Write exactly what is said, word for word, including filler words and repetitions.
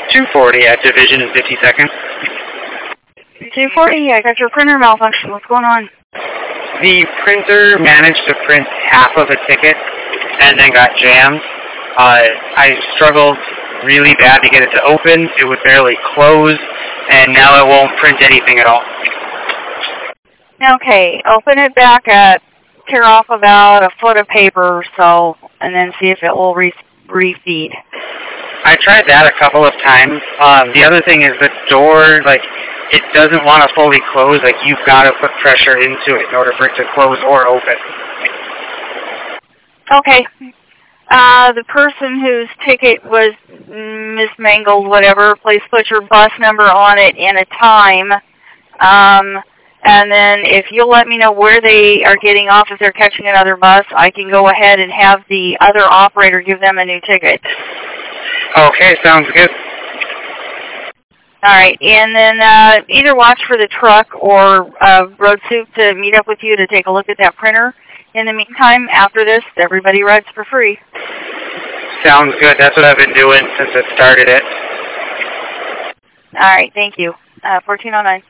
two forty at Division and fifty-second. two forty, I got your printer malfunction. What's going on? The printer managed to print half of a ticket and then got jammed. Uh, I struggled really bad to get it to open. It would barely close, and now it won't print anything at all. Okay, open it back up, tear off about a foot of paper or so, and then see if it will re refeed. I tried that a couple of times. Um, the other thing is the door, like, it doesn't want to fully close. Like, you've got to put pressure into it in order for it to close or open. Okay. Uh, the person whose ticket was mismangled, whatever, please put your bus number on it and a time. Um, and then if you'll let me know where they are getting off, if they're catching another bus, I can go ahead and have the other operator give them a new ticket. Okay, sounds good. All right, and then uh, either watch for the truck or uh, Road Soup to meet up with you to take a look at that printer. In the meantime, after this, everybody rides for free. Sounds good. That's what I've been doing since I started it. All right, thank you. Uh, fourteen oh nine.